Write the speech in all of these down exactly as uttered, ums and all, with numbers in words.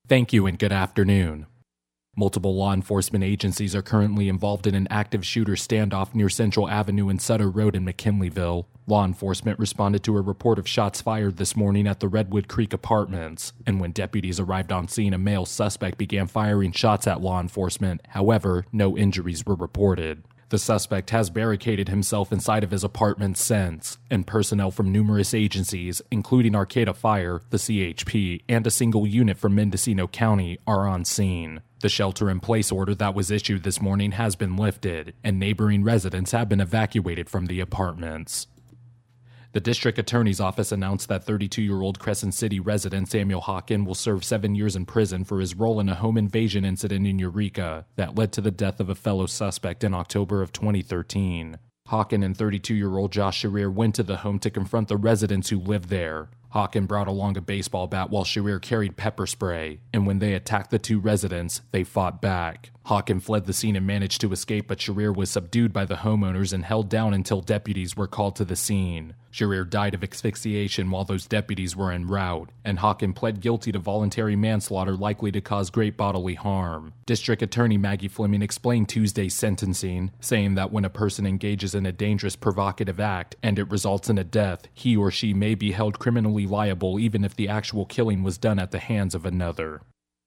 Thank you and good afternoon. Multiple law enforcement agencies are currently involved in an active shooter standoff near Central Avenue and Sutter Road in McKinleyville. Law enforcement responded to a report of shots fired this morning at the Redwood Creek Apartments, and when deputies arrived on scene, a male suspect began firing shots at law enforcement. However, no injuries were reported. The suspect has barricaded himself inside of his apartment since, and personnel from numerous agencies, including Arcata Fire, the C H P, and a single unit from Mendocino County, are on scene. The shelter-in-place order that was issued this morning has been lifted, and neighboring residents have been evacuated from the apartments. The district attorney's office announced that thirty-two-year-old Crescent City resident Samuel Hawken will serve seven years in prison for his role in a home invasion incident in Eureka that led to the death of a fellow suspect in October of twenty thirteen. Hawken and thirty-two-year-old Josh Sharir went to the home to confront the residents who lived there. Hawken brought along a baseball bat while Sharir carried pepper spray, and when they attacked the two residents, they fought back. Hawken fled the scene and managed to escape, but Sharir was subdued by the homeowners and held down until deputies were called to the scene. Sharir died of asphyxiation while those deputies were en route, and Hawken pled guilty to voluntary manslaughter likely to cause great bodily harm. District Attorney Maggie Fleming explained Tuesday's sentencing, saying that when a person engages in a dangerous provocative act and it results in a death, he or she may be held criminally liable even if the actual killing was done at the hands of another.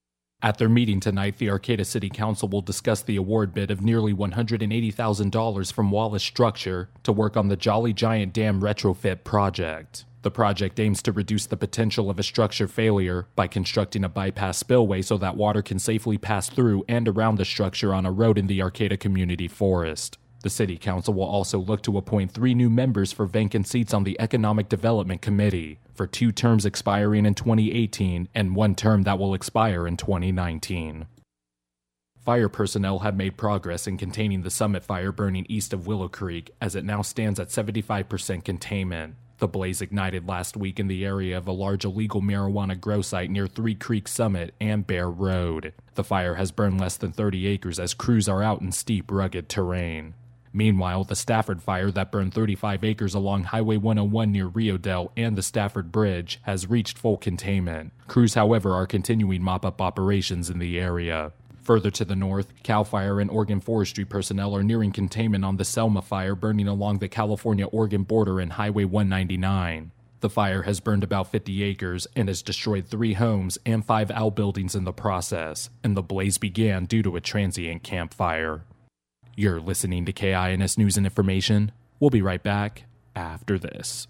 At their meeting tonight, the Arcata City Council will discuss the award bid of nearly one hundred eighty thousand dollars from Wallace Structure to work on the Jolly Giant Dam retrofit project. The project aims to reduce the potential of a structure failure by constructing a bypass spillway so that water can safely pass through and around the structure on a road in the Arcata Community Forest. The City Council will also look to appoint three new members for vacant seats on the Economic Development Committee, for two terms expiring in twenty eighteen and one term that will expire in twenty nineteen. Fire personnel have made progress in containing the Summit fire burning east of Willow Creek, as it now stands at seventy-five percent containment. The blaze ignited last week in the area of a large illegal marijuana grow site near Three Creek Summit and Bear Road. The fire has burned less than thirty acres as crews are out in steep, rugged terrain. Meanwhile, the Stafford fire that burned thirty-five acres along Highway one oh one near Rio Dell and the Stafford Bridge has reached full containment. Crews, however, are continuing mop-up operations in the area. Further to the north, CAL FIRE and Oregon Forestry personnel are nearing containment on the Selma fire burning along the California-Oregon border in Highway one ninety-nine. The fire has burned about fifty acres and has destroyed three homes and five outbuildings in the process, and the blaze began due to a transient campfire. You're listening to K I N S News and Information. We'll be right back after this.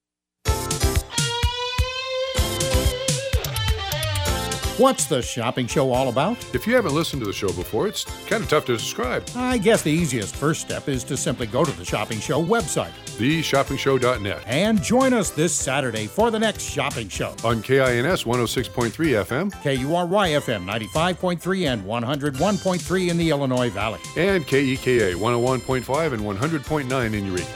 What's the shopping show all about? If you haven't listened to the show before, it's kind of tough to describe. I guess the easiest first step is to simply go to the Shopping Show website, the shopping show dot net, and join us this Saturday for the next Shopping Show. On K I N S one oh six point three F M, K U R Y F M ninety-five point three and one oh one point three in the Illinois Valley, and K E K A one oh one point five and one hundred point nine in Eureka.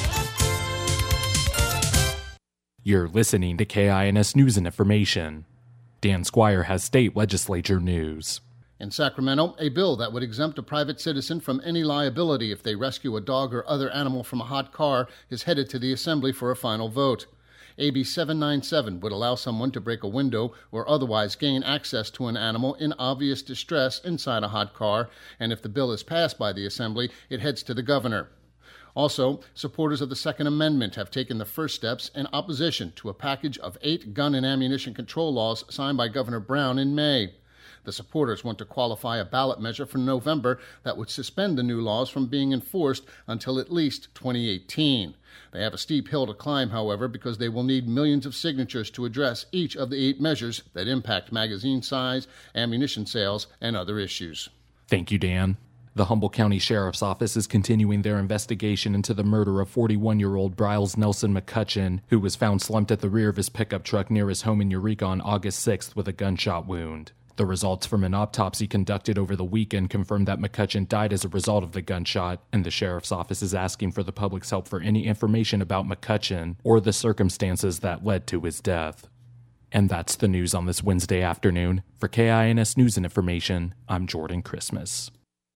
You're listening to K I N S News and Information. Dan Squire has state legislature news. In Sacramento, a bill that would exempt a private citizen from any liability if they rescue a dog or other animal from a hot car is headed to the Assembly for a final vote. A B seven ninety-seven would allow someone to break a window or otherwise gain access to an animal in obvious distress inside a hot car, and if the bill is passed by the Assembly, it heads to the governor. Also, supporters of the Second Amendment have taken the first steps in opposition to a package of eight gun and ammunition control laws signed by Governor Brown in May. The supporters want to qualify a ballot measure for November that would suspend the new laws from being enforced until at least twenty eighteen. They have a steep hill to climb, however, because they will need millions of signatures to address each of the eight measures that impact magazine size, ammunition sales, and other issues. Thank you, Dan. The Humboldt County Sheriff's Office is continuing their investigation into the murder of forty-one-year-old Bryles Nelson McCutcheon, who was found slumped at the rear of his pickup truck near his home in Eureka on August sixth with a gunshot wound. The results from an autopsy conducted over the weekend confirmed that McCutcheon died as a result of the gunshot, and the Sheriff's Office is asking for the public's help for any information about McCutcheon or the circumstances that led to his death. And that's the news on this Wednesday afternoon. For K I N S News and Information, I'm Jordan Christmas.